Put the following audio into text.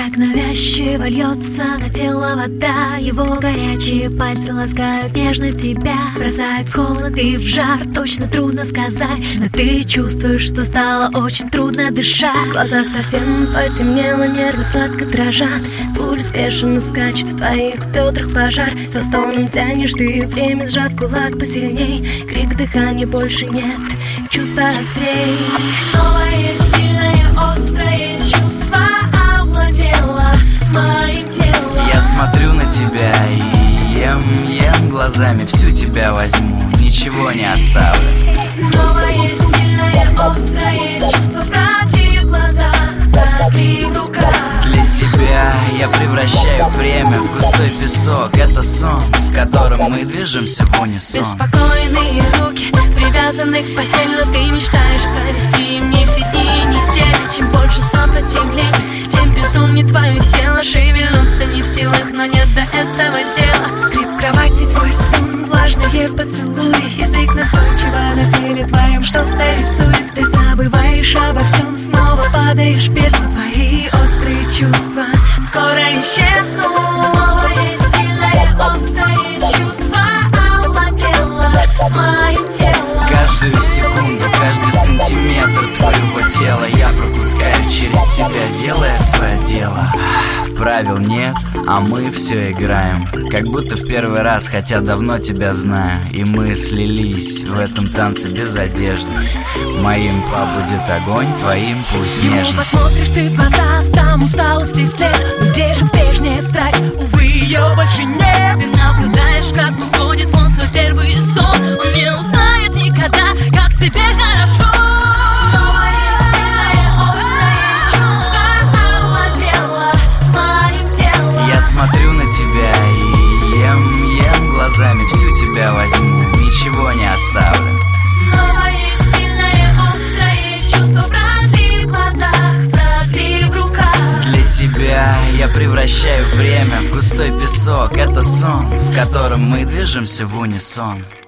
Так навязчиво льется на тело вода, его горячие пальцы ласкают нежно тебя, бросает в холод и в жар, точно трудно сказать, но ты чувствуешь, что стало очень трудно дышать. В глазах совсем потемнело, нервы сладко дрожат, пульс бешено скачет, в твоих бедрах пожар. Со стоном тянешь ты время, сжав кулак посильней, крик, дыхания больше нет, чувства острей. Новое, сильное, острое чувство овладело моим телом. Я смотрю на тебя и ем глазами, всю тебя возьму, ничего не оставлю. Новое, сильное, острое чувство, правды в глазах, правды в руках. Для тебя я превращаю время в густой песок. Это сон, в котором мы движемся в унисон. Беспокойные руки привязаны к постели, но ты мечтаешь провести мне все дни и недели. Чем больше сопротивлений, тем безумнее твое тело. Шевельнуться не в силах, но нет до этого дела. Скрип кровати, твой стон, влажные поцелуи, язык настойчиво на теле твоем что-то рисует. Ты забываешь обо всем, снова падаешь в бездну. Твои острые чувства скоро исчезнут. Новое, сильное, острое чувство овладело моим телом. Каждую секунду, каждый сантиметр твоего тела я пропускаю через себя, делая свое дело. Правил нет, а мы все играем, как будто в первый раз, хотя давно тебя знаю. И мы слились в этом танце без одежды. Моим побудет огонь, твоим пусть нежность. Посмотришь ты в глаза, там усталость и след. Но где же прежняя страсть? Увы, ее больше нет. Ты наблюдаешь, как уходит он свой первый сон. Он не узнает никогда, как тебе хорошо. Новое, сильное, острое чувство овладело моим телом. Я смотрю на тебя и ем глазами, всю тебя возьму, ничего не оставлю. Новое, сильное, острое чувство, правды в глазах, правды в руках. Для тебя я превращаю время в густой песок. Это сон, в котором мы движемся в унисон.